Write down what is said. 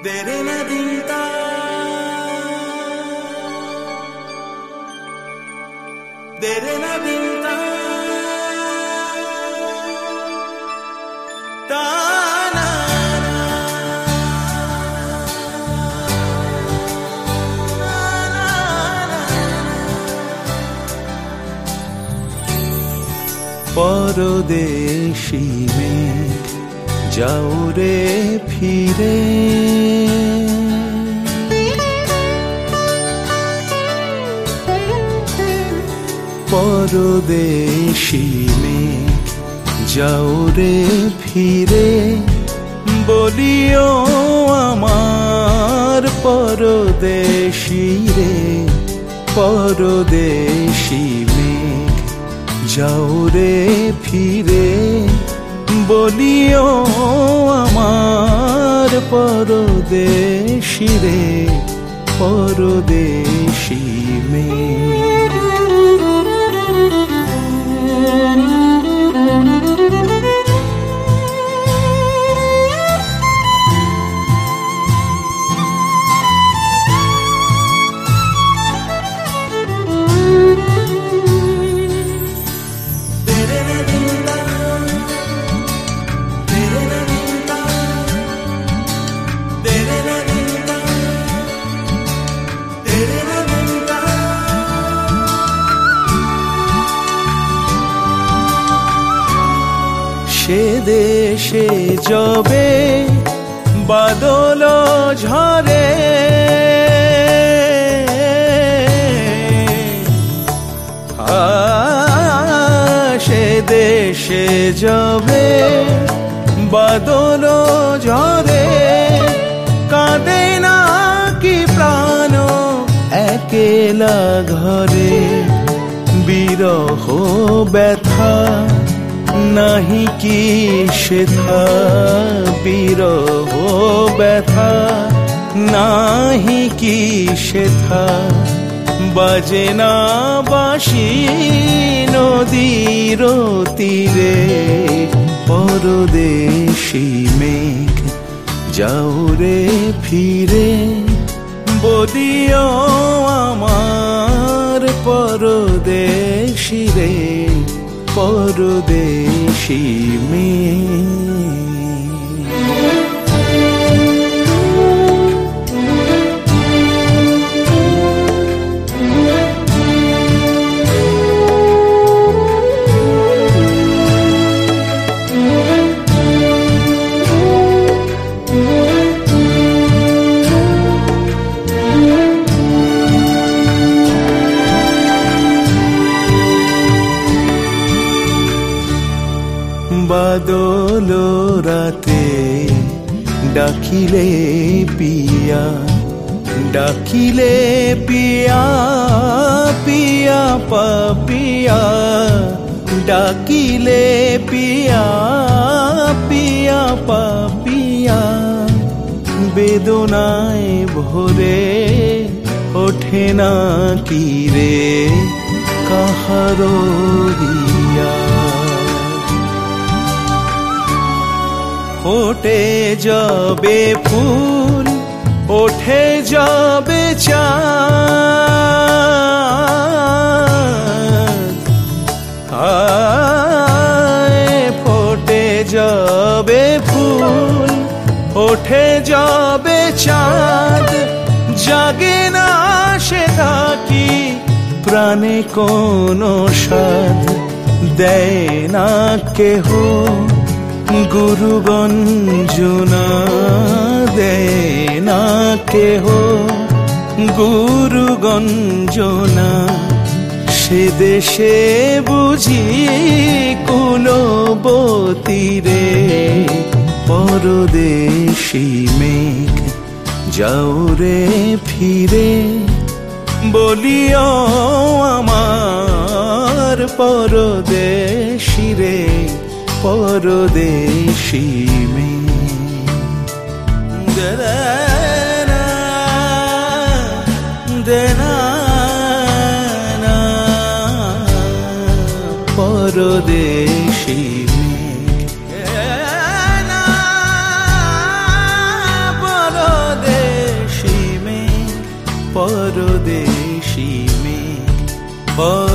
तेरे न दिनता तेरे न दिनता ताना परदेशी में जाओ रे फिरे परदेशी में जाओ रे फिरे बोलियो आमार परदेशी रे परदेशी में जाओ रे फिरे बोलियो आमार परदेशी रे परदेशी में সে দেশে যবে বাদল ঝরে সে দেশে যবে বাদল ঝরে কাঁদে না কি প্রাণ একেলা ঘরে বিরহ ব্যথা নাহি কি সেথা বিরহ ব্যথা নাহি কি সেথা বাজে না বাঁশি নদীর তীরে পরদেশি মেঘ যাও রে ফিরে বলিও আমার পরদেশি রে परदेशी में বাদল রাতে ডাকিলে পিয়া ডাকিলে পিয়া পিয়া পাপিয়া ডাকিলে পিয়া পিয়া পাপিয়া বেদনায় ভরে ওঠে না কি রে কাহারো হিয়া ওঠে যাবে ফুল ওঠে যাবে চাঁদ ফোটে যাবে ফুল ওঠে যাবে চাঁদ জাগে না সে থাকি প্রাণে কোনো স্বাদ দেয় না কেহ গুরু গঞ্জনা দেয় না কেহ গুরু গঞ্জনা সে দেশে বুঝি কুলবতী রে পরদেশি মেঘ যাও রে ফিরে বলিও আমার পরদেশি রে परदेशी में देना देना परदेशी में परदेशी পরদেশি মেয়ে